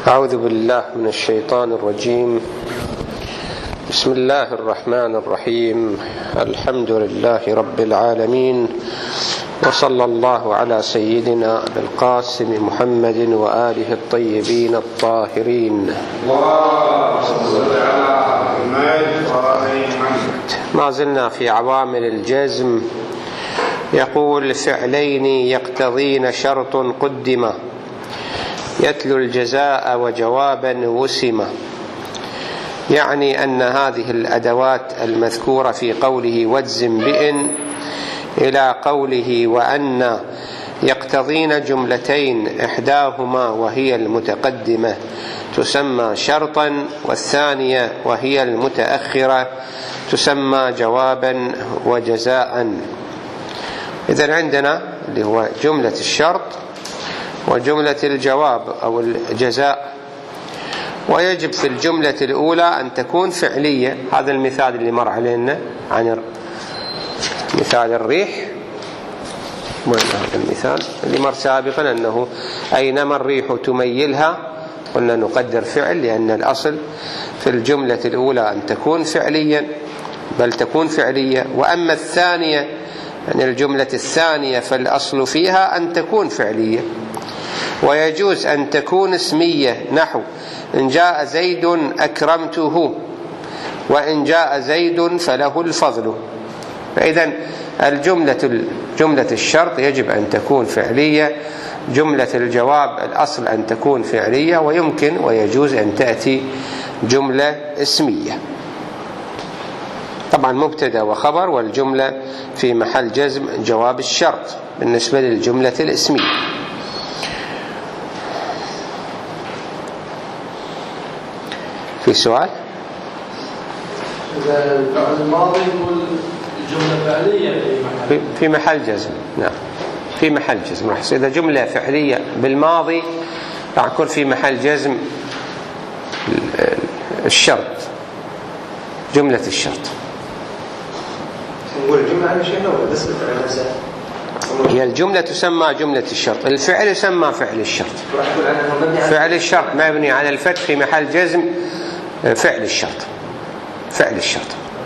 أعوذ بالله من الشيطان الرجيم. بسم الله الرحمن الرحيم. الحمد لله رب العالمين، وصلى الله على سيدنا أبي القاسم محمد وآله الطيبين الطاهرين. ما زلنا في عوامل الجزم. يقول: فعلين يقتضين شرط قدم، يتلو الجزاء وجوابا وسم. يعني أن هذه الأدوات المذكورة في قوله واجزم بإن إلى قوله وأن يقتضين جملتين، إحداهما وهي المتقدمة تسمى شرطا، والثانية وهي المتأخرة تسمى جوابا وجزاء. إذن عندنا اللي هو جملة الشرط وجملة الجواب أو الجزاء، ويجب في الجملة الأولى أن تكون فعلية. هذا المثال اللي مر علينا عن مثال الريح، وين هذا المثال اللي مر سابقا؟ أنه أينما الريح تميلها قلنا نقدر فعل، لأن الأصل في الجملة الأولى أن تكون فعليا، بل تكون فعلية. وأما الثانية يعني الجملة الثانية فالأصل فيها أن تكون فعلية. ويجوز أن تكون اسمية، نحو إن جاء زيد أكرمته، وإن جاء زيد فله الفضل. فإذن جملة الشرط يجب أن تكون فعلية، جملة الجواب الأصل أن تكون فعلية، ويمكن ويجوز أن تأتي جملة اسمية. طبعا مبتدأ وخبر، والجملة في محل جزم جواب الشرط بالنسبة للجملة الاسمية. في سؤال؟ إذا الفعل الماضي يقول الجملة فعلية في محل جزم، نعم في محل جزم. إذا جملة فعلية بالماضي راح يكون في محل جزم الشرط، جملة الشرط. نقول الجملة عن شيء ولا بس الفعل نفسه؟ هي الجملة تسمى جملة الشرط، الفعل يسمى فعل الشرط. فعل الشرط مبني على الفتح في محل جزم فعل الشرط، فعل الشرط.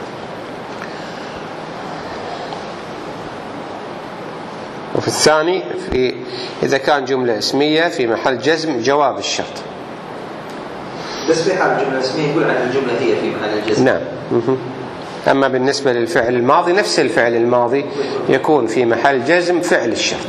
وفي الثاني إذا كان جملة اسمية في محل جزم جواب الشرط. بس في حال الجملة الاسمية يقول عن الجملة هي في محل الجزم. نعم. أما بالنسبة للفعل الماضي نفس الفعل الماضي يكون في محل جزم فعل الشرط.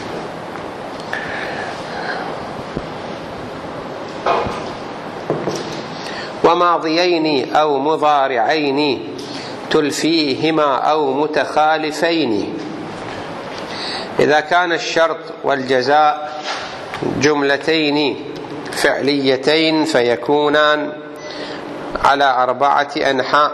وماضيين أو مضارعين تلفيهما أو متخالفين. إذا كان الشرط والجزاء جملتين فعليتين فيكونان على 4 أنحاء.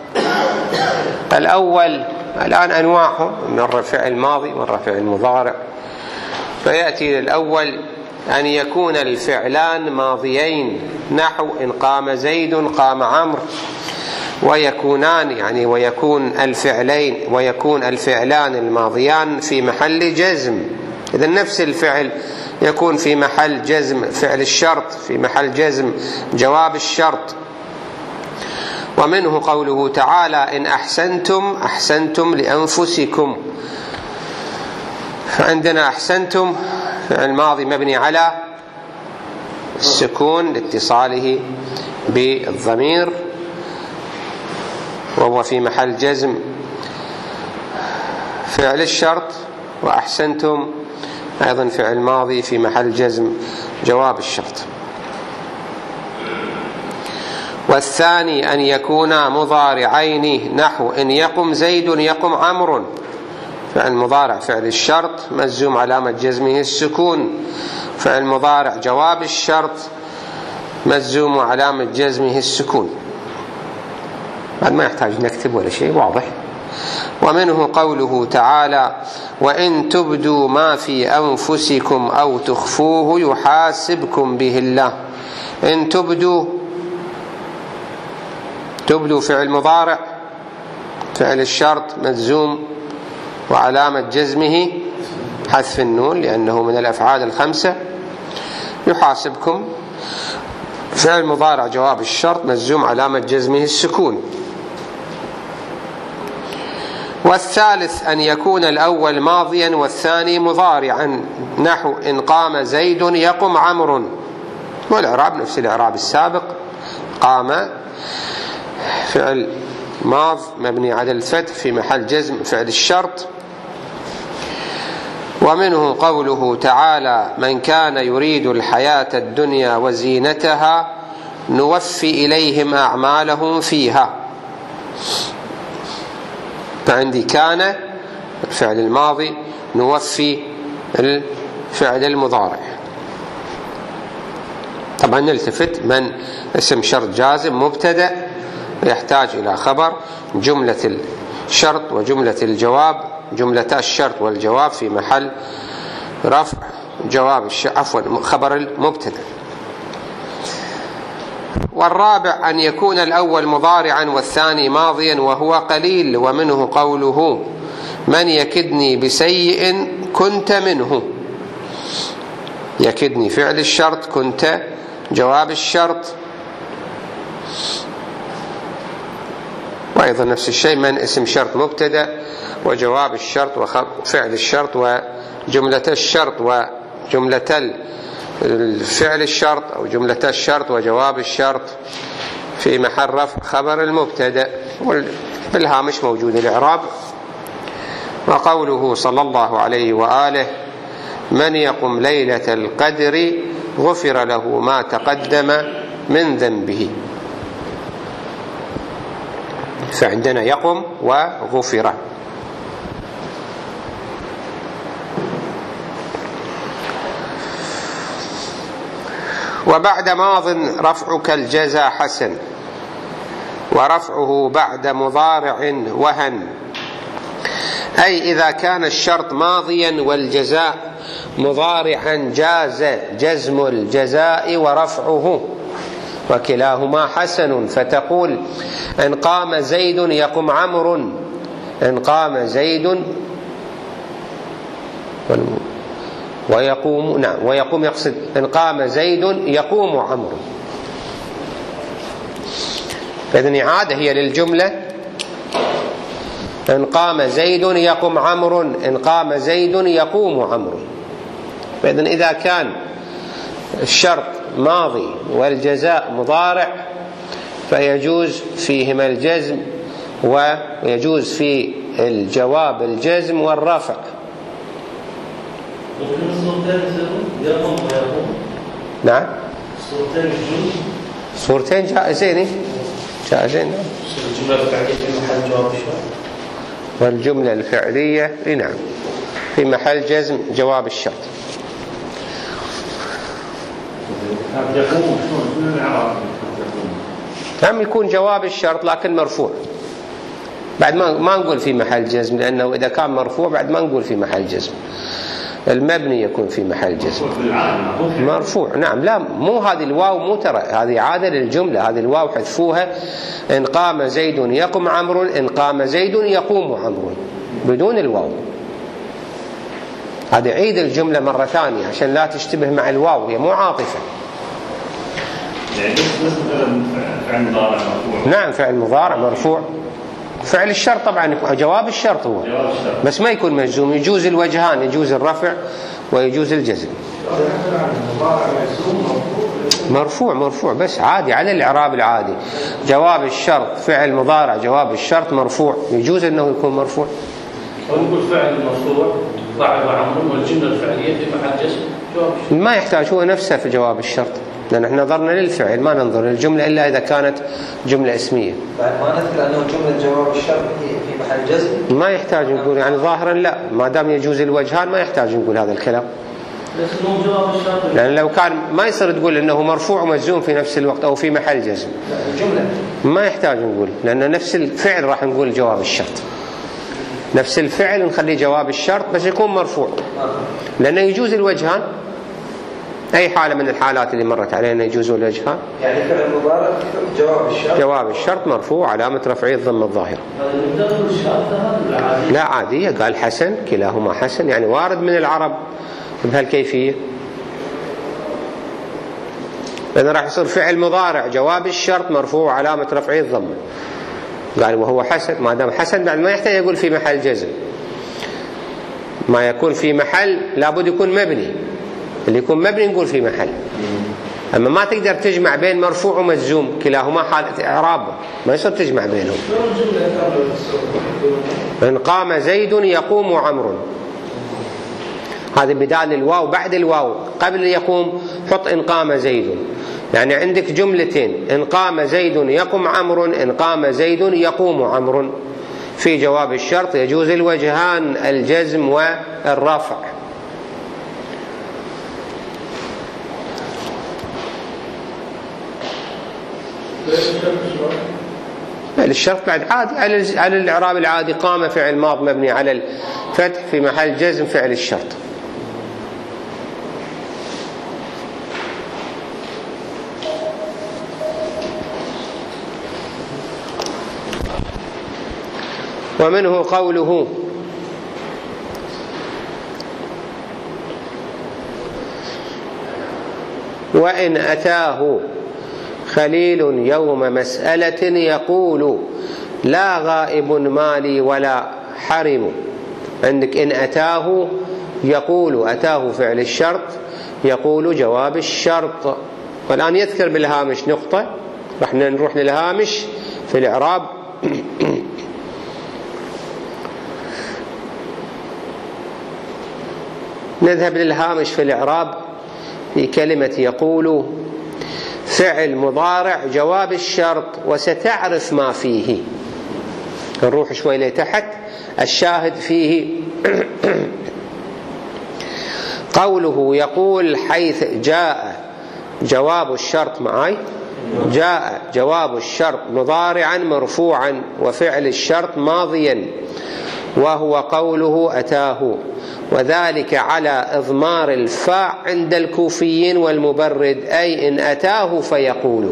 الأول الآن أنواعه، مرة فعل ماضي مرة فعل مضارع. فيأتي الأول أن يكون الفعلان ماضيين، نحو إن قام زيد قام عمرو، ويكونان يعني ويكون الفعلان الماضيان في محل جزم. إذا نفس الفعل يكون في محل جزم فعل الشرط، في محل جزم جواب الشرط. ومنه قوله تعالى: إن أحسنتم أحسنتم لأنفسكم. فعندنا أحسنتم فعل ماضي مبني على السكون لاتصاله بالضمير، وهو في محل جزم فعل الشرط. وأحسنتم أيضا فعل ماضي في محل جزم جواب الشرط. والثاني أن يكونا مضارعين، نحو إن يقم زيد يقم عمرو. فعل مضارع فعل الشرط مجزوم علامة جزمه السكون، فعل مضارع جواب الشرط مجزوم علامة جزمه السكون. بعد ما يحتاج نكتب ولا شيء، واضح. ومنه قوله تعالى: وإن تبدوا ما في أنفسكم أو تخفوه يحاسبكم به الله. إن تبدوا فعل مضارع فعل الشرط مجزوم وعلامة جزمه حذف النون لأنه من الأفعال الخمسة. يحاسبكم فعل مضارع جواب الشرط مجزوم علامة جزمه السكون. والثالث أن يكون الأول ماضيا والثاني مضارعا، نحو إن قام زيد يقم عمرو، والإعراب نفس الإعراب السابق. قام فعل ماض مبني على الفتح في محل جزم فعل الشرط. ومنه قوله تعالى: من كان يريد الحياة الدنيا وزينتها نوفي إليهم أعمالهم فيها. فعندي كان الفعل الماضي، نوفي الفعل المضارع. طبعا نلتفت، من اسم شرط جازم مبتدأ يحتاج إلى خبر، جملة الشرط وجملة الجواب، جملتا الشرط والجواب في محل رفع جواب خبر المبتدأ. والرابع أن يكون الأول مضارعا والثاني ماضيا وهو قليل. ومنه قوله: من يكدني بسيء كنت منه. يكدني فعل الشرط، كنت جواب الشرط. وأيضا نفس الشيء، من اسم شرط مبتدأ وجواب الشرط وفعل الشرط وجملة الشرط وجملة الفعل الشرط أو جملة الشرط وجواب الشرط في محل رفع خبر المبتدأ. بالهامش موجود الإعراب. وقوله صلى الله عليه وآله: من يقم ليلة القدر غفر له ما تقدم من ذنبه. فعندنا يقم وغفر. وبعد ماض رفعك الجزاء حسن، ورفعه بعد مضارع وهن. أي إذا كان الشرط ماضيا والجزاء مضارعا جاز جزم الجزاء ورفعه، وكلاهما حسن. فتقول: إن قام زيد يقم عمرو. إن قام زيد ويقوم، نعم، ويقوم يقصد إن قام زيد يقوم عمرو. فإذن إعادة هي للجملة: إن قام زيد يقم عمرو، إن قام زيد يقوم عمرو. فإذن إذا كان الشرط ماضي والجزاء مضارع فيجوز فيهما الجزم، ويجوز في الجواب الجزم والرفع. نعم، صورتين جائزين. جائزين. الجملة الفعلية في محل جواب الشرط، والجملة الفعلية نعم في محل جزم جواب الشرط. نعم، يكون جواب الشرط لكن مرفوع. بعد ما نقول في محل جزم، لأنه إذا كان مرفوع بعد ما نقول في محل جزم. المبني يكون في محل جزم مرفوع. نعم، لا مو هذه الواو، مو ترى هذه عادة للجملة، هذه الواو حذفوها. إن قام زيد يقم عمرو، إن قام زيد يقوم عمرو، بدون الواو. هذا عيد الجملة مرة ثانية عشان لا تشتبه مع الواو، هي مو عاطفة. يعني فعل مضارع مرفوع. نعم، فعل مضارع مرفوع. فعل الشرط طبعا جواب الشرط هو، بس ما يكون مجزوم. يجوز الوجهان، يجوز الرفع ويجوز الجزم. مرفوع بس عادي على الإعراب العادي. جواب الشرط فعل مضارع جواب الشرط مرفوع، يجوز أنه يكون مرفوع. ونقول فعل مرفوع ضعف عمرو، والجملة الفعلية في محل جزم جواب الشرط. ما يحتاج، هو نفسه في جواب الشرط، لأن احنا نظرنا للفعل ما ننظر للجملة إلا إذا كانت جملة اسمية. ما نذكر أنه جملة جواب الشرط في محل جزم. ما يحتاج نقول، يعني ظاهرا لا، ما دام يجوز الوجهان ما يحتاج نقول هذا الكلام. لأن لو كان ما يصير تقول إنه مرفوع ومجزوم في نفس الوقت أو في محل جزم. الجملة ما يحتاج نقول، لأن نفس الفعل راح نقول جواب الشرط. نفس الفعل نخليه جواب الشرط بس يكون مرفوع، لأنه يجوز الوجهان. أي حالة من الحالات اللي مرت علينا يجوز الوجهان. يعني فعل مضارع جواب الشرط مرفوع علامة رفعه الضمة الظاهرة. لا عادية، قال حسن، كلاهما حسن، يعني وارد من العرب بهالكيفية. لأنه راح يصير فعل مضارع جواب الشرط مرفوع علامة رفعه الضمة. قال وهو حسن، ما دام حسن بعد ما يحتاج يقول في محل جزم. ما يكون في محل لابد يكون مبني، اللي يكون مبني نقول في محل. أما ما تقدر تجمع بين مرفوع ومجزوم كلاهما حالة إعراب، ما يصير تجمع بينهم. إن قام زيد يقوم عمرو، هذا بدال الواو بعد الواو، قبل يقوم حط إن قام زيد. يعني عندك جملتين، إن قام زيد يقوم عمرو، إن قام زيد يقوم عمرو. في جواب الشرط يجوز الوجهان الجزم والرفع. الشرط بعد عادي على الإعراب العادي، قام فعل ماض مبني على الفتح في محل جزم فعل الشرط. ومنه قوله وإن أتاه خليل يوم مسألة يقول لا غائب مالي ولا حرم. عندك إن أتاه يقول، أتاه فعل الشرط، يقول جواب الشرط. والآن يذكر بالهامش نقطة، رح نروح للهامش في الإعراب. نذهب للهامش في الإعراب في كلمة يقول فعل مضارع جواب الشرط، وستعرف ما فيه. نروح شوي لتحت، الشاهد فيه قوله يقول حيث جاء جواب الشرط معي، جاء جواب الشرط مضارعا مرفوعا وفعل الشرط ماضيا، وهو قوله أتاه، وذلك على إضمار الفاء عند الكوفيين والمبرد، أي إن أتاه فيقول.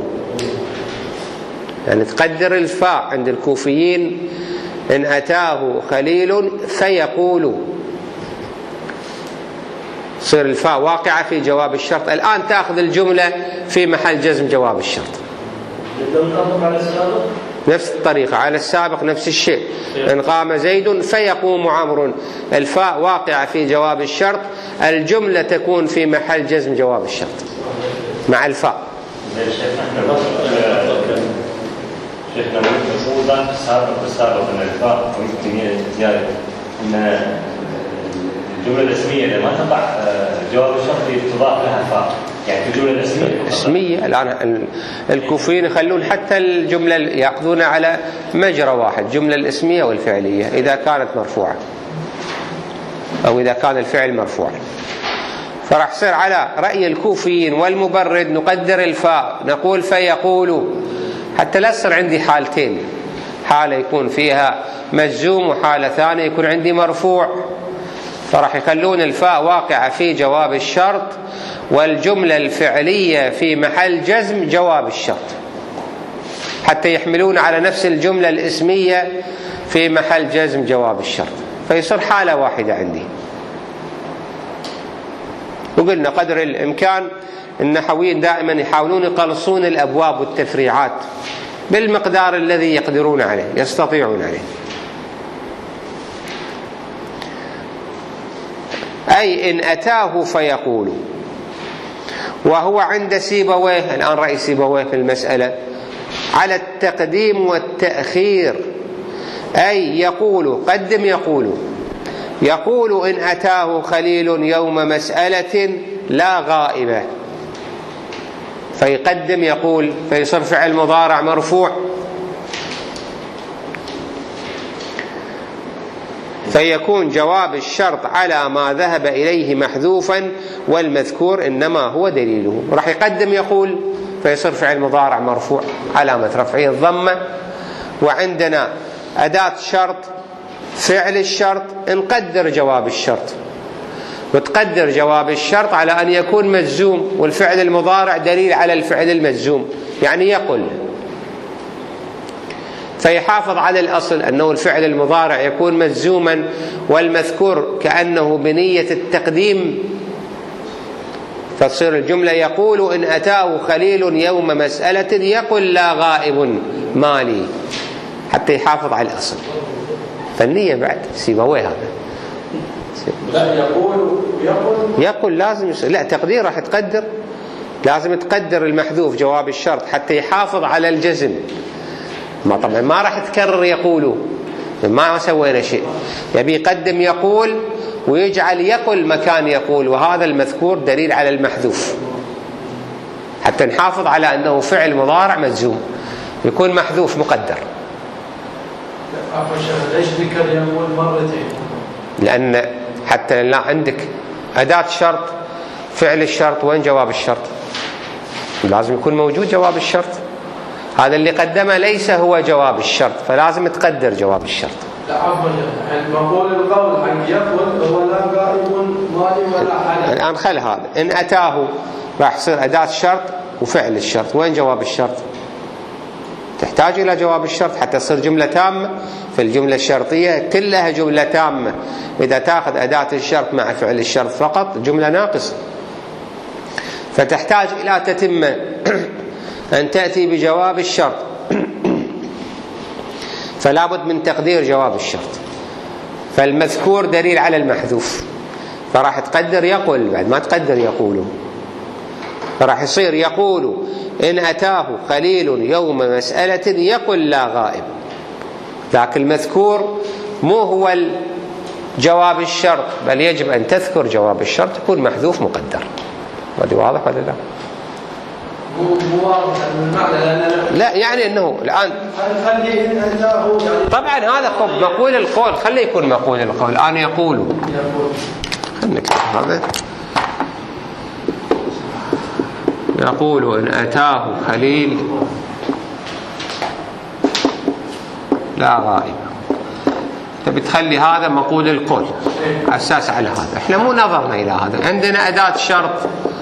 يعني تقدر الفاء عند الكوفيين إن أتاه خليل فيقول، تصير الفاء واقعة في جواب الشرط. الآن تأخذ الجملة في محل جزم جواب الشرط نفس الطريقة على السابق، نفس الشيء. إن قام زيد فيقوم عمرو، الفاء واقعة في جواب الشرط، الجملة تكون في محل جزم جواب الشرط مع الفاء. شيخنا المفروض السابق ان الفاء زيادة، ان الجملة الاسمية اللي ما تقع جواب الشرط تضاف لها فاء، يعني في الجملة الاسمية الآن الكوفيين يخلون حتى الجملة يأخذون على مجرى واحد، الجملة الاسمية والفعلية إذا كانت مرفوعة أو إذا كان الفعل مرفوعا. فراح يصير على رأي الكوفيين والمبرد نقدر الفاء نقول فيقول، حتى لا يصير عندي حالتين، حالة يكون فيها مجزوم وحالة ثانية يكون عندي مرفوع. فراح يخلون الفاء واقعة في جواب الشرط والجملة الفعلية في محل جزم جواب الشرط، حتى يحملون على نفس الجملة الاسمية في محل جزم جواب الشرط، فيصير حالة واحدة عندي. وقلنا قدر الإمكان النحويين دائما يحاولون يقلصون الأبواب والتفريعات بالمقدار الذي يقدرون عليه يستطيعون عليه. أي إن أتاه فيقول، وهو عند سيبويه، الآن رأي سيبويه في المسألة على التقديم والتأخير، أي يقول قدم يقول إن أتاه خليل يوم مسألة لا غائبة، فيقدم يقول، فيصير فعل مضارع مرفوع، فيكون جواب الشرط على ما ذهب إليه محذوفا، والمذكور إنما هو دليله. راح يقدم يقول فيصير فعل مضارع مرفوع علامة رفعه الضمة. وعندنا أداة شرط فعل الشرط، نقدر جواب الشرط، وتقدر جواب الشرط على أن يكون مجزوم، والفعل المضارع دليل على الفعل المجزوم، يعني يقول، فيحافظ على الأصل أنه الفعل المضارع يكون مجزوما، والمذكور كأنه بنية التقديم فتصير الجملة يقول إن أتاه خليل يوم مسألة يقل لا غائب مالي، حتى يحافظ على الأصل. فالنية بعد سيبويه هذا. لا يقول لازم لا تقدير راح تقدر، لازم تقدر المحذوف جواب الشرط حتى يحافظ على الجزم. ما طبعا ما راح تكرر يقول، ما سوينا شيء. يبي يقدم يقول ويجعل يقل مكان يقول، وهذا المذكور دليل على المحذوف حتى نحافظ على أنه فعل مضارع مجزوم يكون محذوف مقدر. ليش ذكر يقول مرتين؟ لأن حتى لا عندك أداة شرط فعل الشرط، وين جواب الشرط؟ لازم يكون موجود جواب الشرط. هذا اللي قدمه ليس هو جواب الشرط، فلازم تقدر جواب الشرط. لا عفوا، مقول القول حق يقول هو لا غائب مالي ولا حاجة. الآن خل هذا إن أتاه راح يصير أداة شرط وفعل الشرط، وين جواب الشرط؟ تحتاج إلى جواب الشرط حتى تصير جملة تامة. في الجملة الشرطية كلها جملة تامة، إذا تأخذ أداة الشرط مع فعل الشرط فقط جملة ناقصة، فتحتاج إلى تتمة أن تأتي بجواب الشرط. فلا بد من تقدير جواب الشرط. فالمذكور دليل على المحذوف، فراح تقدر يقول بعد ما تقدر يقول، فراح يصير يقول إن أتاه خليل يوم مسألة يقل لا غائب. لكن المذكور مو هو جواب الشرط، بل يجب أن تذكر جواب الشرط يكون محذوف مقدر. هذا واضح ولا لا؟ مو واضح المعنى. لا يعني أنه الآن خلي إن أتاه طبعا هذا مقول القول، خليه يكون مقول القول. الآن يقول خلينا نكتب هذا، يقول إن أتاه خليل لا غائب. تبي تخلي هذا مقول القول أساس على هذا. احنا مو نظرنا إلى هذا. عندنا أداة شرط،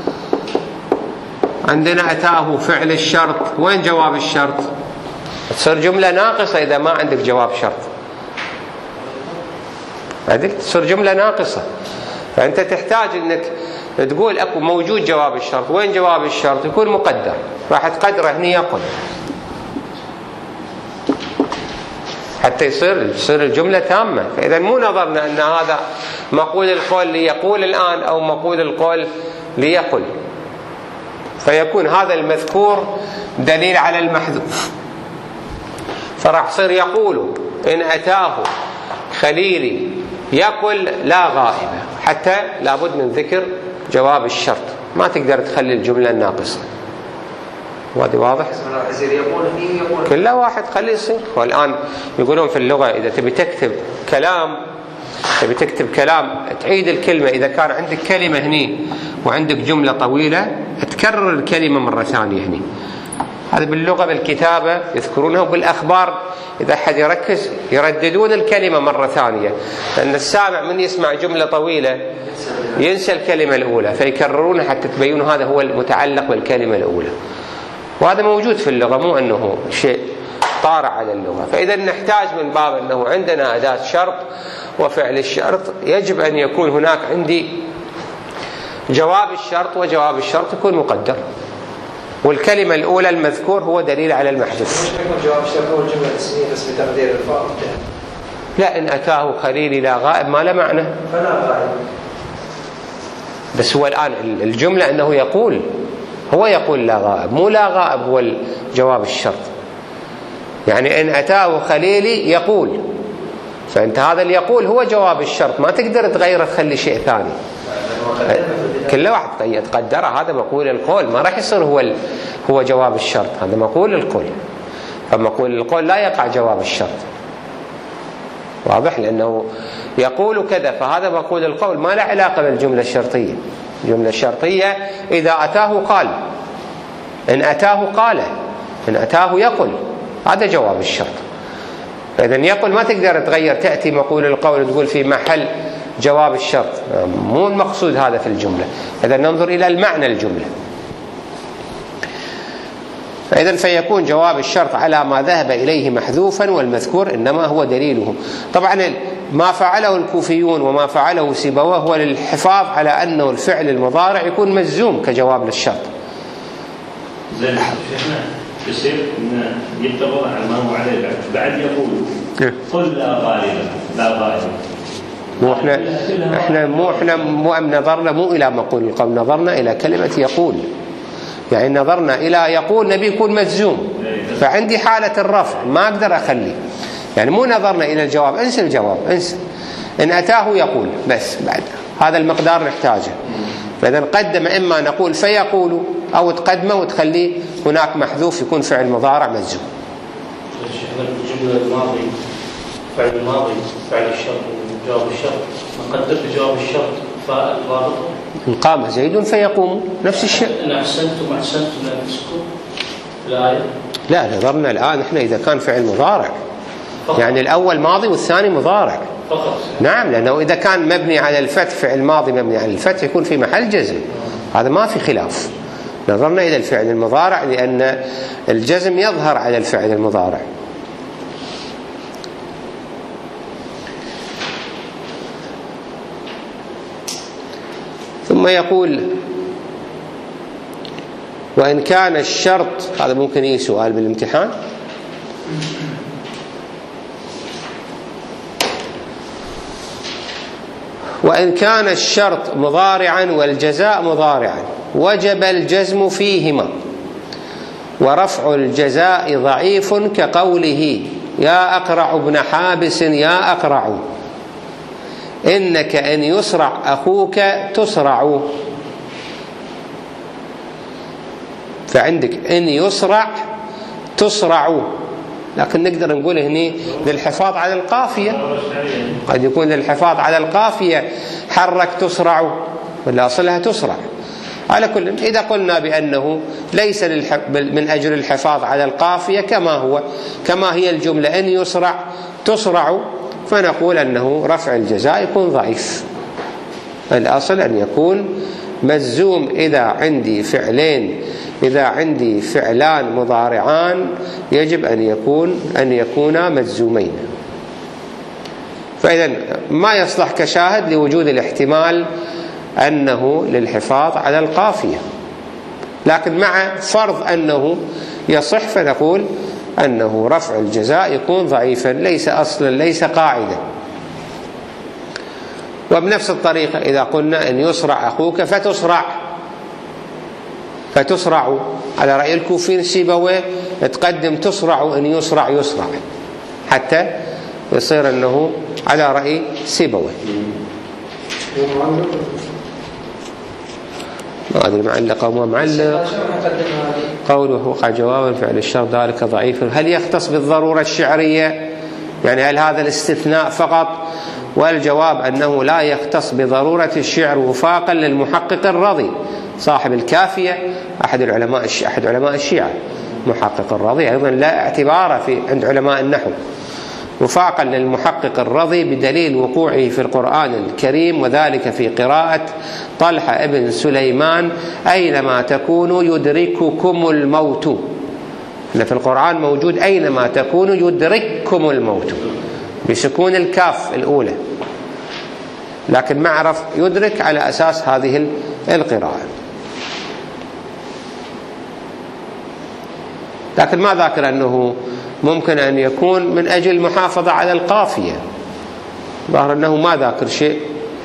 عندنا أتاه فعل الشرط، وين جواب الشرط؟ تصير جملة ناقصة إذا ما عندك جواب شرط، هذيك تصير جملة ناقصة. فأنت تحتاج أنك تقول أكو موجود جواب الشرط، وين جواب الشرط؟ يكون مقدر، راح تقدره هني يقول حتى يصير الجملة تامة. فإذا مو نظرنا أن هذا مقول القول ليقول الآن أو مقول القول ليقل، فيكون هذا المذكور دليل على المحذوف. فراح يصير يقول إن أتاه خليلي يقل لا غائبة، حتى لابد من ذكر جواب الشرط، ما تقدر تخلي الجملة الناقصة. وهذا واضح؟ كل واحد خليه يصير. والآن يقولون في اللغة إذا تبي تكتب كلام تعيد الكلمة. إذا كان عندك كلمة هني وعندك جملة طويلة تكرر الكلمة مرة ثانية هني. هذا باللغة بالكتابة يذكرونها، وبالأخبار إذا حد يركز يرددون الكلمة مرة ثانية، لأن السامع من يسمع جملة طويلة ينسى الكلمة الأولى، فيكررونها حتى تبين هذا هو المتعلق بالكلمة الأولى. وهذا موجود في اللغة، مو أنه شيء طارئ على اللغة. فإذا نحتاج من باب أنه عندنا أداة شرط وفعل الشرط، يجب أن يكون هناك عندي جواب الشرط، وجواب الشرط يكون مقدر، والكلمة الأولى المذكور هو دليل على المحذوف. جواب الشرط هو الجملة الاسمية بس بتقدير الفاعل. لا، إن أتاه خليلي لا غائب ما له معنى. فلا غائب. بس هو الآن الجملة أنه يقول، هو يقول لا غائب، مو لا غائب هو جواب الشرط. يعني إن أتاه خليلي يقول، فأنت هذا اللي يقول هو جواب الشرط، ما تقدر تغيره تخلي شيء ثاني. كل واحد تقدره، هذا مقول القول، ما راح يصير هو جواب الشرط، هذا مقول القول. فمقول القول لا يقع جواب الشرط، واضح؟ لأنه يقول كذا، فهذا مقول القول ما له علاقة بالجملة الشرطية. الجملة الشرطية إذا أتاه قال، إن أتاه قال، إن أتاه يقل، هذا جواب الشرط. فإذا يقل ما تقدر تغير، تأتي مقول القول تقول في محل جواب الشرط، مو المقصود هذا في الجملة. إذا ننظر إلى المعنى الجملة. فإذا فيكون جواب الشرط على ما ذهب إليه محذوفا، والمذكور إنما هو دليله. طبعا ما فعله الكوفيون وما فعله سيبويه هو للحفاظ على أنه الفعل المضارع يكون مجزوم كجواب للشرط. زين شيخنا يصير إن يتفق على ما هو عليه بعد يقول قل لا غالب لا غالب. احنا نظرنا مو إلى مقول القول، نظرنا إلى كلمة يقول، يعني نظرنا إلى يقول نبي يكون مجزوم، فعندي حالة الرفع ما أقدر أخليه، يعني مو نظرنا إلى الجواب، انسى الجواب انسى، إن أتاه يقول بس بعد هذا المقدار نحتاجه. فإذا قدم إما نقول فيقول أو تقدمه وتخليه هناك محذوف يكون فعل مضارع مجزوم. الجملة الماضي فعل الماضي فعل الشرط وجواب الشرط، نقدر بجواب الشرط فاء الرابط إن قام زيد فيقوم نفس الشيء. إن أحسنتم لنفسكم الآية. لا نظرنا الآن إحنا إذا كان فعل مضارع فقط. يعني الأول ماضي والثاني مضارع فقط. نعم، لأنه إذا كان مبني على الفتح فعل ماضي مبني على الفتح يكون في محل جزم، هذا ما في خلاف. نظرنا إلى الفعل المضارع لأن الجزم يظهر على الفعل المضارع. ثم يقول وإن كان الشرط، هذا ممكن يجي سؤال بالامتحان، وإن كان الشرط مضارعا والجزاء مضارعا وجب الجزم فيهما، ورفع الجزاء ضعيف كقوله يا أقرع ابن حابس يا أقرع، إنك إن يسرع أخوك تسرع. فعندك إن يسرع تسرع، لكن نقدر نقول هنا للحفاظ على القافية، قد يكون للحفاظ على القافية حرك تسرع ولا أصلها تسرع. على كل إذا قلنا بأنه ليس من أجل الحفاظ على القافية كما هي الجملة إن يسرع تسرع، فنقول أنه رفع الجزاء يكون ضعيف. الأصل أن يكون مجزوم إذا عندي فعلان مضارعان يجب أن يكونا مجزومين. فإذا ما يصلح كشاهد لوجود الاحتمال أنه للحفاظ على القافية، لكن مع فرض أنه يصح فنقول أنه رفع الجزاء يكون ضعيفا، ليس أصلا ليس قاعدة. وبنفس الطريقة إذا قلنا إن يسرع أخوك فتسرع على رأي الكوفيين سيبويه تقدم تسرع إن يسرع حتى يصير أنه على رأي سيبويه. ما أدري معلق أو ما معلق. قوله وقع جوابا فعل الشرط ذلك ضعيف، هل يختص بالضرورة الشعرية؟ يعني هل هذا الاستثناء فقط؟ والجواب أنه لا يختص بضرورة الشعر وفاقا للمحقق الرضي صاحب الكافية، أحد علماء الشيعة. محقق الرضي أيضا لا اعتبار عند علماء النحو، وفاقا للمحقق الرضي بدليل وقوعه في القرآن الكريم، وذلك في قراءة طلحة ابن سليمان أينما تكونوا يدرككم الموت. إن في القرآن موجود أينما تكونوا يدرككم الموت بسكون الكاف الأولى، لكن معرف يدرك على أساس هذه القراءة. لكن ما ذاكر أنه ممكن أن يكون من أجل المحافظة على القافية، ظهر أنه ما ذاكر شيء.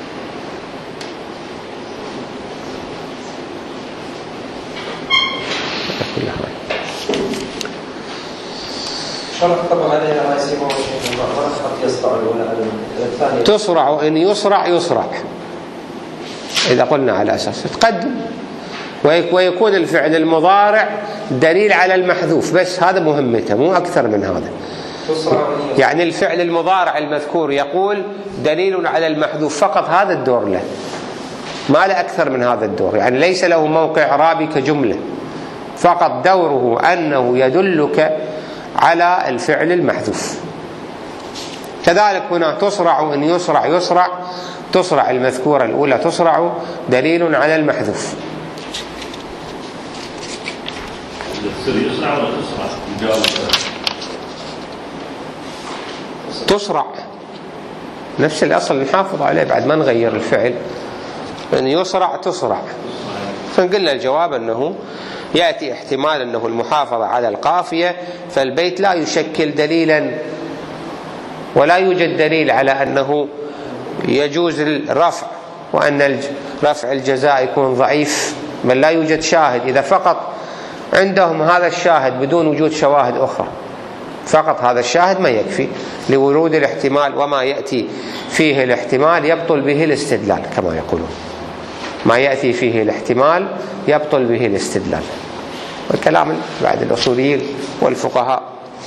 تسرع إن يسرع إذا قلنا على أساس تقدم، ويكون الفعل المضارع دليل على المحذوف، بس هذا مهمته مو أكثر من هذا. يعني الفعل المضارع المذكور يقول دليل على المحذوف فقط، هذا الدور له، ما له أكثر من هذا الدور، يعني ليس له موقع إعرابي كجملة، فقط دوره أنه يدلك على الفعل المحذوف. كذلك هنا تسرع إن يسرع تسرع المذكورة الأولى تسرع دليل على المحذوف. نفس الأصل نحافظ عليه بعد ما نغير الفعل، أن يصرع تصرع. فنقول الجواب أنه يأتي احتمال أنه المحافظة على القافية، فالبيت لا يشكل دليلا، ولا يوجد دليل على أنه يجوز الرفع، وأن رفع الجزاء يكون ضعيف، بل لا يوجد شاهد. إذا فقط عندهم هذا الشاهد بدون وجود شواهد أخرى، فقط هذا الشاهد ما يكفي لورود الاحتمال، وما يأتي فيه الاحتمال يبطل به الاستدلال كما يقولون، ما يأتي فيه الاحتمال يبطل به الاستدلال. والكلام بعد الأصوليين والفقهاء.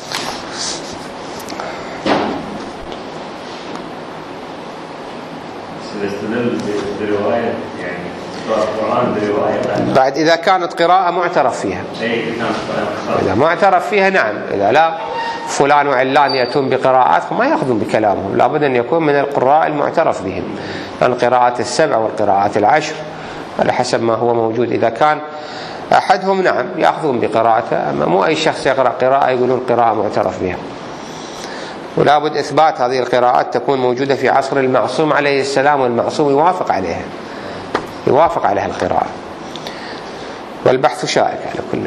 بعد إذا كانت قراءة معترف فيها، إذا معترف فيها نعم، إذا لا فلان وعلان يأتون بقراءاتهم ما يأخذون بكلامهم، لابد أن يكون من القراء المعترف بهم، القراءات السبع والقراءات العشر على حسب ما هو موجود. إذا كان أحدهم نعم يأخذون بقراءته، أما مو أي شخص يقرأ قراءة يقولون قراءة معترف بها. ولا بد إثبات هذه القراءات تكون موجودة في عصر المعصوم عليه السلام، والمعصوم يوافق عليها، يوافق عليها القراءة، والبحث شائك على كل.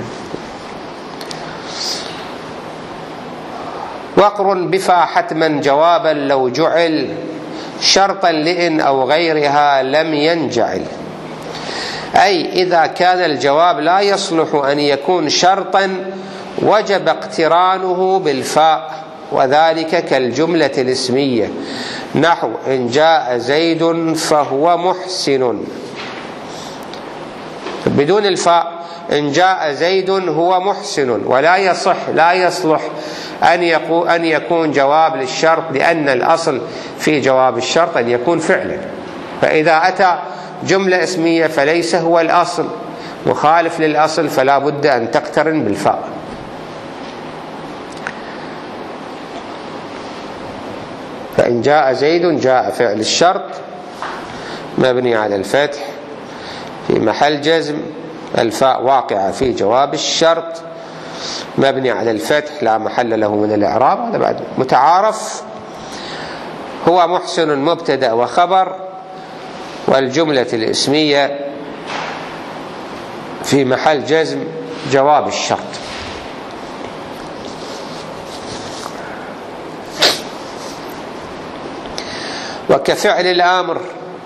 وقر بفا حتما جوابا لو جعل، شرطا لإن أو غيرها لم ينجعل. أي إذا كان الجواب لا يصلح أن يكون شرطا وجب اقترانه بالفاء، وذلك كالجملة الاسمية نحو إن جاء زيد فهو محسن، بدون الفاء إن جاء زيد هو محسن، ولا يصح لا يصلح أن يكون جواب للشرط، لأن الأصل في جواب الشرط أن يكون فعلا، فإذا أتى جملة اسمية فليس هو الأصل، مخالف للأصل، فلا بد أن تقترن بالفاء. فإن جاء زيد جاء فعل الشرط مبني على الفتح في محل جزم، الفاء واقعة في جواب الشرط مبني على الفتح لا محل له من الإعراب، هذا بعد متعارف. هو محسن مبتدأ وخبر، والجملة الاسمية في محل جزم جواب الشرط. وكفعل الآمر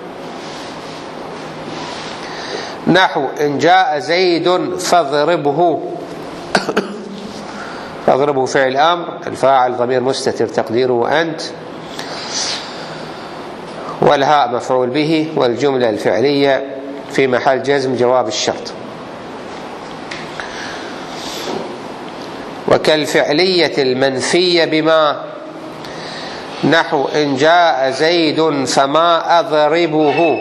نحو إن جاء زيد فاضربه، فاضربه فعل أمر، الفاعل ضمير مستتر تقديره أنت، والهاء مفعول به، والجملة الفعلية في محل جزم جواب الشرط. وكالفعلية المنفية بما نحو إن جاء زيد فما أضربه،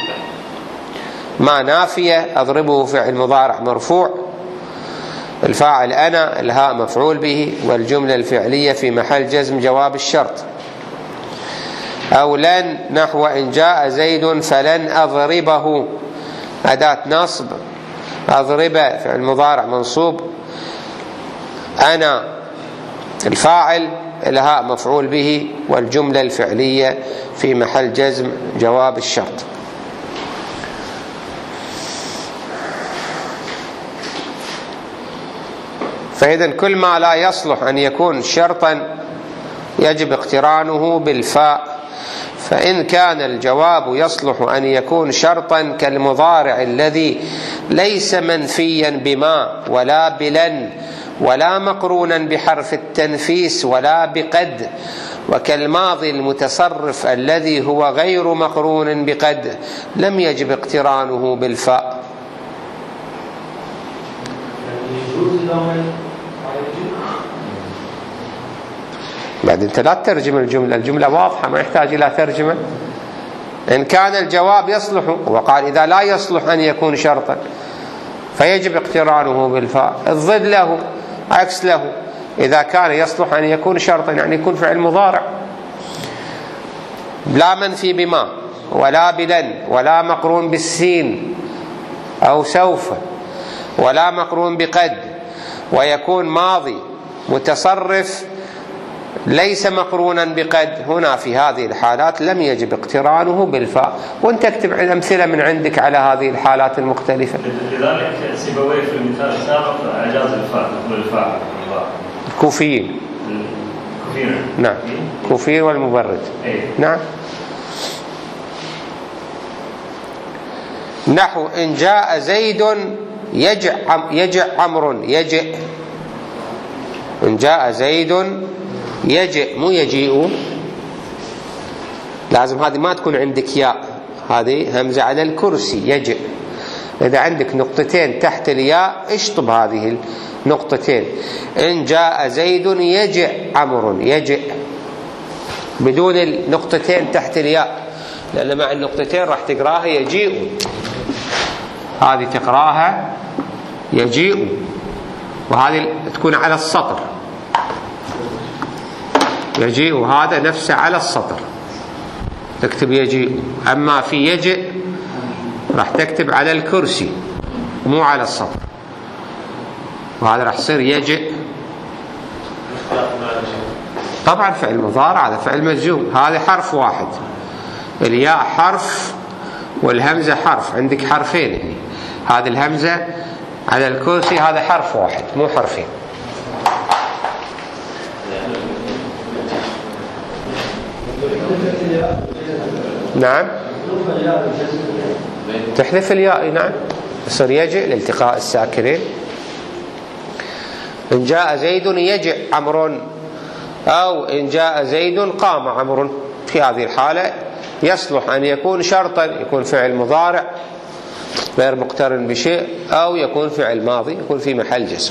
ما نافية، أضربه فعل مضارع مرفوع، الفاعل أنا، الهاء مفعول به، والجملة الفعلية في محل جزم جواب الشرط. أو لن نحو إن جاء زيد فلن أضربه، أداة نصب، أضرب فعل مضارع منصوب، أنا الفاعل، الهاء مفعول به، والجملة الفعلية في محل جزم جواب الشرط. فإذا كل ما لا يصلح أن يكون شرطا يجب اقترانه بالفاء. فإن كان الجواب يصلح أن يكون شرطا كالمضارع الذي ليس منفيا بما ولا بلن ولا مقرونا بحرف التنفيس ولا بقد، وكالماضي المتصرف الذي هو غير مقرون بقد، لم يجب اقترانه بالفاء. بعد انت لا تترجم الجملة واضحة ما يحتاج إلى ترجمة. إن كان الجواب يصلح، وقال إذا لا يصلح أن يكون شرطا فيجب اقترانه بالفاء. الضد له عكس له، إذا كان يصلح أن يكون شرطا يعني يكون فعل مضارع، لا منفي بما ولا بلن ولا مقرون بالسين أو سوف ولا مقرون بقد، ويكون ماضي متصرف ليس مقرونا بقد، هنا في هذه الحالات لم يجب اقترانه بالفاء. وانت اكتب أمثلة من عندك على هذه الحالات المختلفة. لذلك سيبويه في المثال السابق أجاز الفاء، تقول الفاء الكوفيين. نعم، كوفيين والمبرد. نعم. نحو إن جاء زيد يجع عمرو، يجئ. إن جاء زيد يجئ، مو يجيء. لازم هذه ما تكون عندك ياء، هذه همزة على الكرسي، يجئ. إذا عندك نقطتين تحت الياء اشطب هذه النقطتين. إن جاء زيد يجئ عمرو، يجئ بدون النقطتين تحت الياء، لأن مع النقطتين راح تقراها يجيء، هذه تقراها يجيء، وهذه تكون على السطر، يجيء هذا نفسه على السطر تكتب يجيء. أما في يجئ راح تكتب على الكرسي مو على السطر، وهذا راح يصير يجئ. طبعا فعل مضارع، هذا فعل مجزوم، هذا حرف واحد، الياء حرف والهمزة حرف، عندك حرفين يعني. هذه الهمزة على الكرسي هذا حرف واحد مو حرفين. نعم، تحذف الياء. نعم، يصير يجئ لالتقاء الساكنين. إن جاء زيد يجئ عمرو، أو إن جاء زيد قام عمرو. في هذه الحالة يصلح أن يكون شرطا، يكون فعل مضارع غير مقترن بشيء، أو يكون فعل ماضي يكون في محل جزم.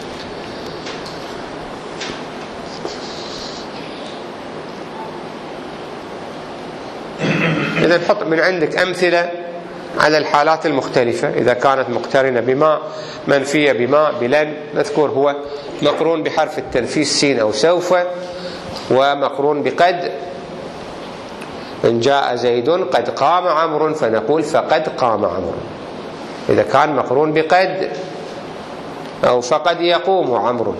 إذا نحط من عندك أمثلة على الحالات المختلفة. إذا كانت مقترنة بما، منفية بما، بلن، نذكر هو مقرون بحرف التنفيس سين أو سوف، ومقرون بقد. إن جاء زيد قد قام عمرو، فنقول فقد قام عمرو. إذا كان مقرون بقد، أو فقد يقوم عمرو.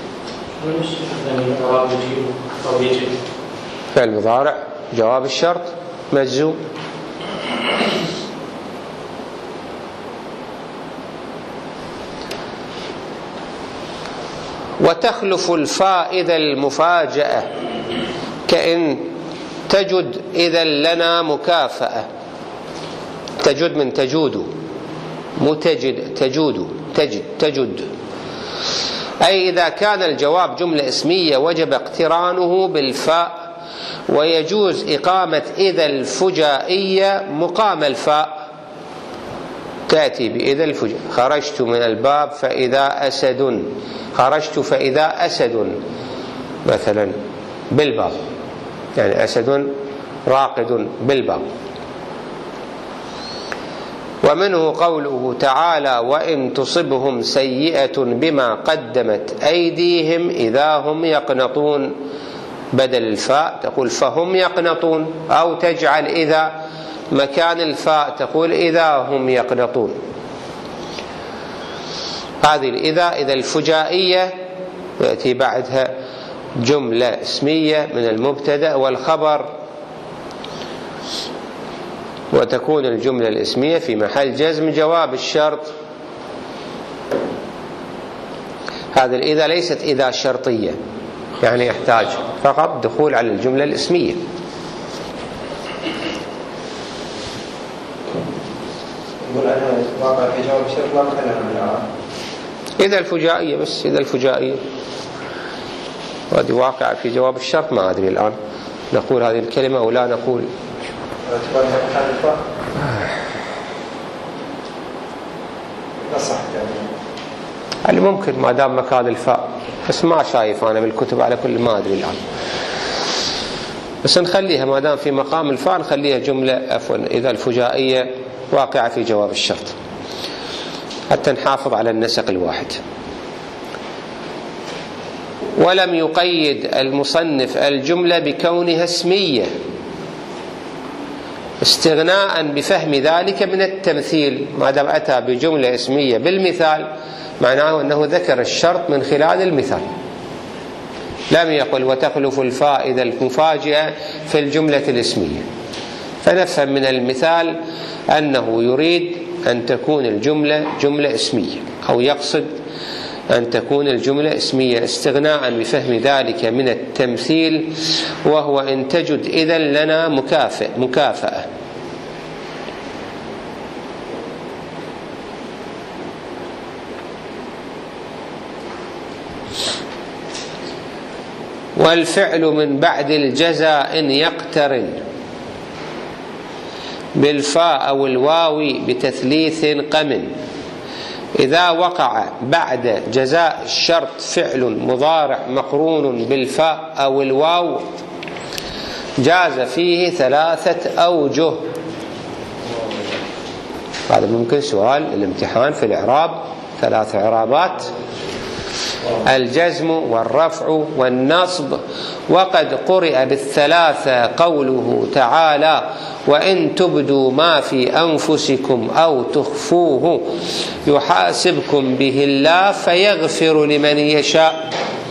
فعل مضارع جواب الشرط مجزوم. وتخلف الفاء إذا المفاجأة، كأن تجد إذا لنا مكافأة. تجد من تجود، متجد، تجود، تجد. أي إذا كان الجواب جملة اسمية وجب اقترانه بالفاء، ويجوز إقامة إذا الفجائية مقام الفاء. تأتي بإذا الفجائية. خرجت من الباب فإذا أسد، خرجت فإذا أسد مثلا بالباب، يعني أسد راقد بالباب. ومنه قوله تعالى وإن تصبهم سيئة بما قدمت أيديهم إذا هم يقنطون. بدل الفاء تقول فهم يقنطون، أو تجعل إذا مكان الفاء تقول إذا هم يقنطون. هذه إذا الفجائية يأتي بعدها جملة اسمية من المبتدأ والخبر، وتكون الجملة الاسمية في محل جزم جواب الشرط. هذه الإذا ليست إذا شرطية، يعني يحتاج فقط دخول على الجملة الاسمية. إذا الفجائية بس، إذا الفجائية، وهذه واقعة في جواب الشرط. ما أدري الآن نقول هذه الكلمة أو لا نقول. اللي ممكن ما دام مكان الفاء، بس ما شايف أنا بالكتب على كل، ما أدري الآن. بس نخليها ما دام في مقام الفاء نخليها جملة عفوا إذا الفجائية واقعة في جواب الشرط، حتى نحافظ على النسق الواحد. ولم يقيد المصنف الجملة بكونها اسمية استغناء بفهم ذلك من التمثيل. ما دام أتى بجملة اسمية بالمثال معناه أنه ذكر الشرط من خلال المثال. لم يقل وتخلف الفاء إذا المفاجئة في الجملة الاسمية. فنفهم من المثال أنه يريد أن تكون الجملة جملة اسمية، أو يقصد أن تكون الجملة اسمية استغناء بفهم ذلك من التمثيل، وهو إن تجد إذن لنا مكافأة. والفعل من بعد الجزاء إن يقترن بالفاء أو الواو بتثليث قم. إذا وقع بعد جزاء الشرط فعل مضارع مقرون بالفاء أو الواو جاز فيه 3 أوجه. هذا ممكن سؤال الامتحان في الإعراب، 3 إعرابات: الجزم والرفع والنصب. وقد قرئ بالثلاثة قوله تعالى: وإن تبدوا ما في أنفسكم أو تخفوه يحاسبكم به الله فيغفر لمن يشاء.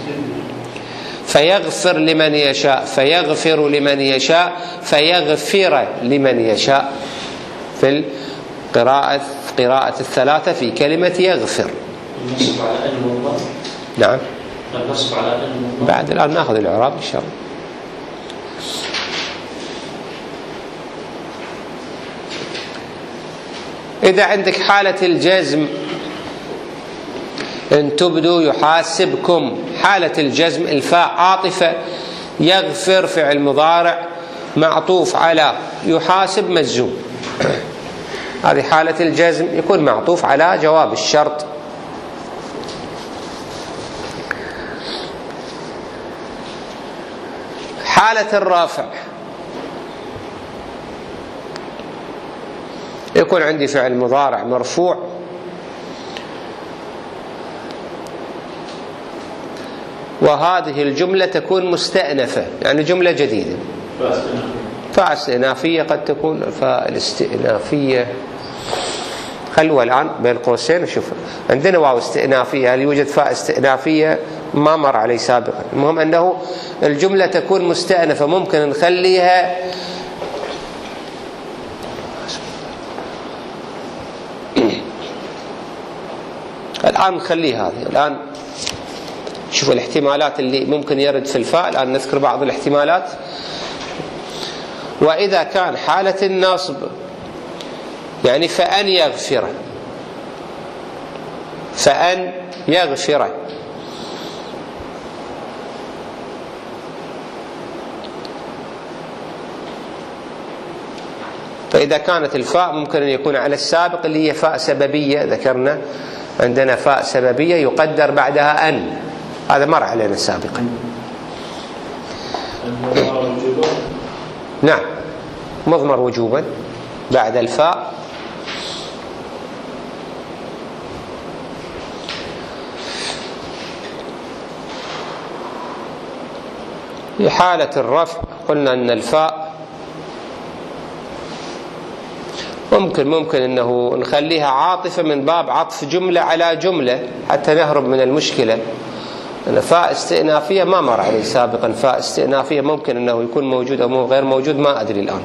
فيغفر لمن يشاء، فيغفر لمن يشاء، فيغفر لمن يشاء في قراءة الثلاثة في كلمة يغفر. النصب على المضمر. نعم. النصب على المضمر. بعد الآن نأخذ الإعراب إن شاء الله. إذا عندك حالة الجزم إن تبدوا يحاسبكم، حالة الجزم الفاء عاطفة، يغفر فعل مضارع معطوف على يحاسب مجزوم. هذه حالة الجزم يكون معطوف على جواب الشرط. حالة الرافع يكون عندي فعل مضارع مرفوع وهذه الجملة تكون مستأنفة، يعني جملة جديدة. فاء استئنافية قد تكون الفاء الاستئنافية. خلوها الآن بين قوسين نشوف. عندنا واو استئنافية، هل يوجد فاء استئنافية؟ ما مر علي سابقا. المهم أنه الجملة تكون مستأنفة، ممكن نخليها الآن نخلي هذه. الآن شوفوا الاحتمالات اللي ممكن يرد في الفاء. الآن نذكر بعض الاحتمالات. وإذا كان حالة النصب يعني فأن يغفر، فأن يغفر، فإذا كانت الفاء ممكن أن يكون على السابق اللي هي فاء سببية. ذكرنا عندنا فاء سببية يقدر بعدها أن، هذا مر علينا سابقا. نعم، مضمر وجوبا بعد الفاء. في حالة الرفع قلنا أن الفاء ممكن أنه نخليها عاطفة من باب عطف جملة على جملة حتى نهرب من المشكلة. أن فاء استئنافية ما مر عليه سابقا. فاء استئنافية ممكن أنه يكون موجود أو غير موجود، ما أدري الآن.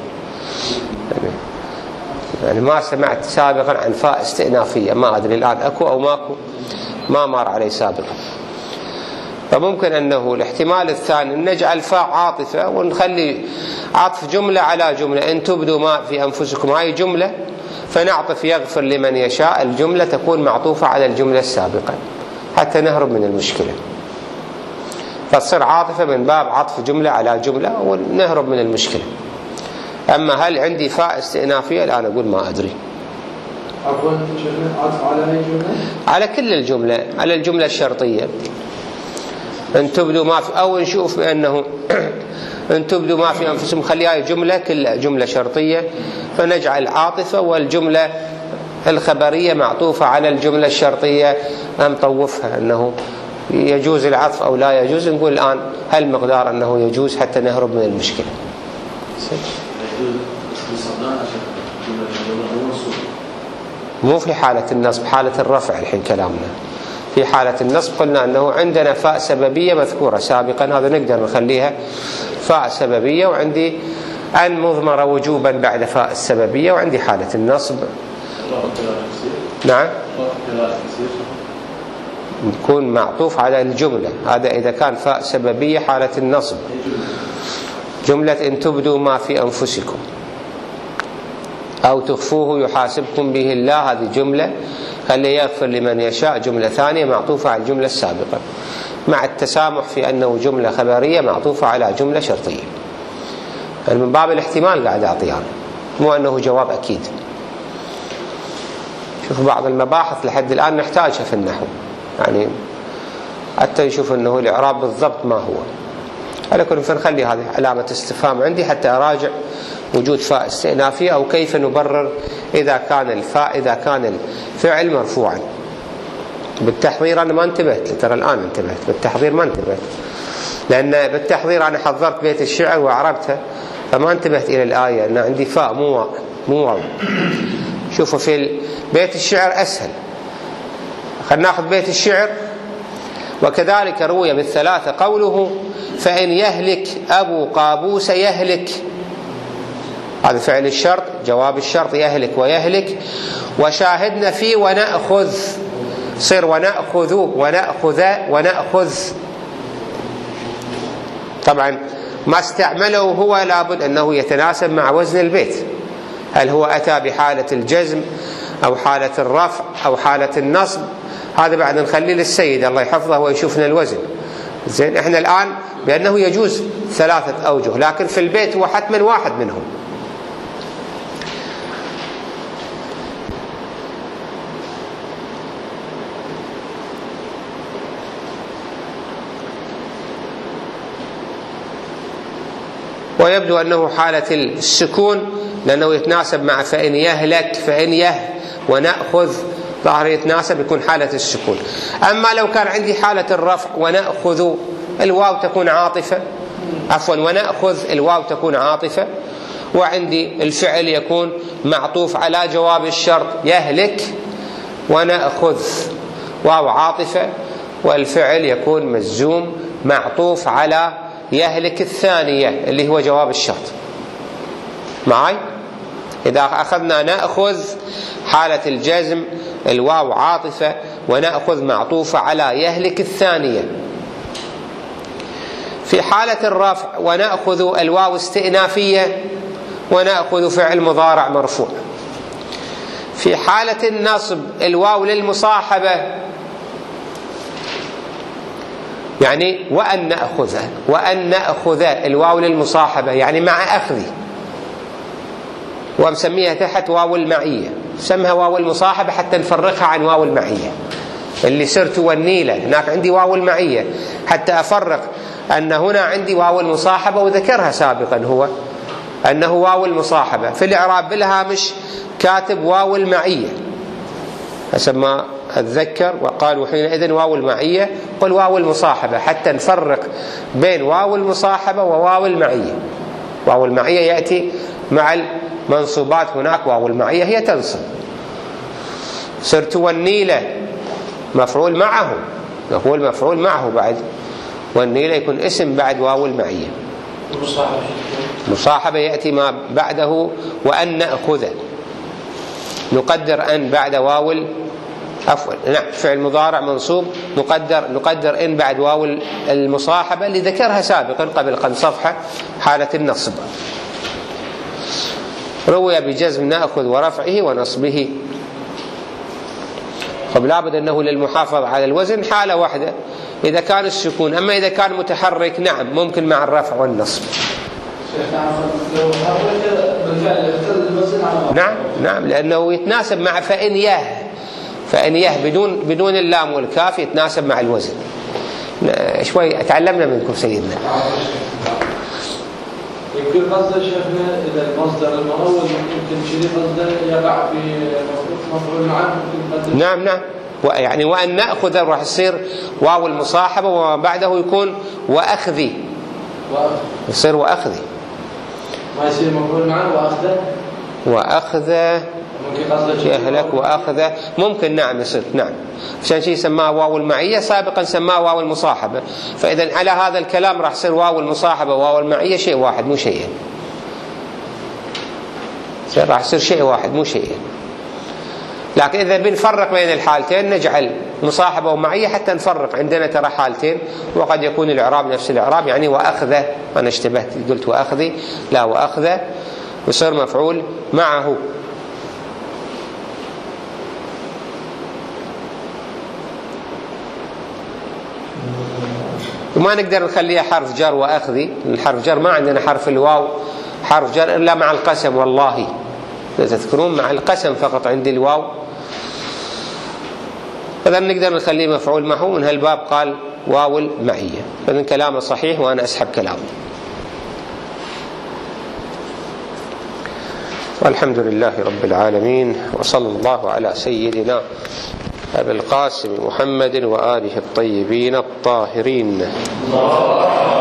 يعني ما سمعت سابقا عن فاء استئنافية، ما أدري الآن أكو أو ماكو، ما مر عليه سابقا. فممكن أنه الاحتمال الثاني أن نجعل فاء عاطفة ونخلي عطف جملة على جملة. إن تبدوا ما في أنفسكم هاي جملة، فنعطف يغفر لمن يشاء، الجملة تكون معطوفة على الجملة السابقة حتى نهرب من المشكلة. فتصير عاطفة من باب عطف جملة على جملة ونهرب من المشكلة. أما هل عندي فاء استئنافية؟ الآن أقول ما أدري. عفوا عطف على أي جملة؟ على كل الجملة، على الجملة الشرطية. إن تبدوا ما في، أو نشوف بأنه إن تبدوا ما في أنفسهم، خليها جملة كلها جملة شرطية، فنجعل عاطفة والجملة الخبرية معطوفة على الجملة الشرطية. نطوفها أنه يجوز العطف أو لا يجوز. نقول الآن هل مقدار أنه يجوز حتى نهرب من المشكلة. مو في حالة النصب، حالة الرفع الحين كلامنا. في حالة النصب قلنا أنه عندنا فاء سببية مذكورة سابقا، هذا نقدر نخليها فاء سببية، وعندي أن مضمرة وجوبا بعد فاء السببية، وعندي حالة النصب. نعم، يكون معطوف على الجملة، هذا إذا كان فاء سببية حالة النصب. جملة إن تبدوا ما في أنفسكم أو تخفوه يحاسبكم به الله، هذه جملة خليه يغفر لمن يشاء، جملة ثانية معطوفة على الجملة السابقة، مع التسامح في أنه جملة خبرية معطوفة على جملة شرطية. يعني من باب الاحتمال قاعد أعطيها، مو أنه جواب أكيد. شوف بعض المباحث لحد الآن نحتاجها في النحو، يعني حتى نشوف أنه الإعراب بالضبط ما هو. على كل فنخلي هذه علامة استفهام عندي حتى أراجع وجود فاء استئنافية، أو كيف نبرر إذا كان الفعل مرفوعا. بالتحضير أنا ما انتبهت، ترى الآن انتبهت، بالتحضير ما انتبهت، لأن بالتحضير أنا حضرت بيت الشعر وأعربتها، فما انتبهت إلى الآية أن عندي فاء مو واو. شوفوا في بيت الشعر أسهل، خلنا ناخذ بيت الشعر. وكذلك روي بالثلاثة قوله فإن يهلك أبو قابوس يهلك، هذا فعل الشرط، جواب الشرط يهلك ويهلك. وشاهدنا فيه ونأخذ، صير ونأخذ ونأخذ. طبعا ما استعمله هو لابد أنه يتناسب مع وزن البيت، هل هو أتى بحالة الجزم أو حالة الرفع أو حالة النصب، هذا بعد نخليه للسيد الله يحفظه ويشوفنا الوزن. زين، احنا الآن بأنه يجوز 3 أوجه، لكن في البيت هو حتما واحد منهم. ويبدو أنه حالة السكون لأنه يتناسب مع فإن يهلك فإن ونأخذ، ظاهر يتناسب يكون حالة السكون. أما لو كان عندي حالة الرفع ونأخذ الواو تكون عاطفة، عفوا ونأخذ الواو تكون عاطفة، وعندي الفعل يكون معطوف على جواب الشرط يهلك ونأخذ، واو عاطفة، والفعل يكون مجزوم معطوف على يهلك الثانية اللي هو جواب الشرط. معي؟ إذا أخذنا نأخذ حالة الجزم الواو عاطفة، ونأخذ معطوفة على يهلك الثانية. في حالة الرفع ونأخذ الواو استئنافية، ونأخذ فعل مضارع مرفوع. في حالة النصب الواو للمصاحبة، يعني وأن نأخذ الواو للمصاحبة يعني مع أخذي، ومسميها تحت واو المعية، سمها واو المصاحبة حتى نفرقها عن واو المعية اللي سرت والنيلة. هناك عندي واو المعية حتى أفرق أن هنا عندي واو المصاحبة، وذكرها سابقا هو أنه واو المصاحبة في الإعراب بالهامش كاتب واو المعية حسب ما أتذكر، وقالوا حينئذ واو المعية قل واو المصاحبة حتى نفرق بين واو المصاحبة وواو المعية. واو المعية يأتي مع المنصوبات، هناك واو المعية هي تنصب. سرت والنيلة مفعول معه، نقول مفعول معه بعد، والنيلة يكون اسم بعد واو المعية. مصاحبة يأتي ما بعده وأن نأخذ، نقدر أن بعد واو عفوا نعم فعل مضارع منصوب، نقدر إن بعد واو المصاحبة اللي ذكرها سابقا قبل قد صفحة حالة النصب. روي بجزم نأخذ ورفعه ونصبه. طب لابد أنه للمحافظة على الوزن حالة واحدة إذا كان السكون، أما إذا كان متحرك نعم ممكن مع الرفع والنصب. نعم لأنه يتناسب مع فإن يه بدون اللام والكاف، يتناسب مع الوزن. شوي تعلمنا منكم سيدنا. يمكن قصده شيخنا إذا المصدر المؤول يمكن شيء قصده يقع في مفعول معه. نعم يعني وأن نأخذ راح يصير واو المصاحبة وبعده يكون وأخذي، يصير وأخذي، ما يصير مفعول معه وأخذه جهلك وأخذه ممكن نعم يصير نعم، عشان شيء سماه واو المعية، سابقا سماه واو المصاحبة، فإذا على هذا الكلام راح يصير واو المصاحبة واو المعية شيء واحد مو شيئين، راح يصير شيء واحد مو شيئين. لكن إذا بنفرق بين الحالتين نجعل مصاحبة ومعية حتى نفرق، عندنا ترى حالتين وقد يكون الإعراب نفس الإعراب، يعني وأخذه، أنا اشتبهت قلت وأخذي، لا وأخذه يصير مفعول معه. وما نقدر نخليها حرف جر وأخذي، الحرف جر ما عندنا حرف الواو حرف جر إلا مع القسم، والله إذا تذكرون مع القسم فقط عندي الواو، فإذا نقدر نخليه مفعول معه. من هالباب قال واو المعية، فإذا كلامه صحيح وأنا أسحب كلامه. والحمد لله رب العالمين، وصلى الله على سيدنا أبي القاسم محمد وآله الطيبين الطاهرين.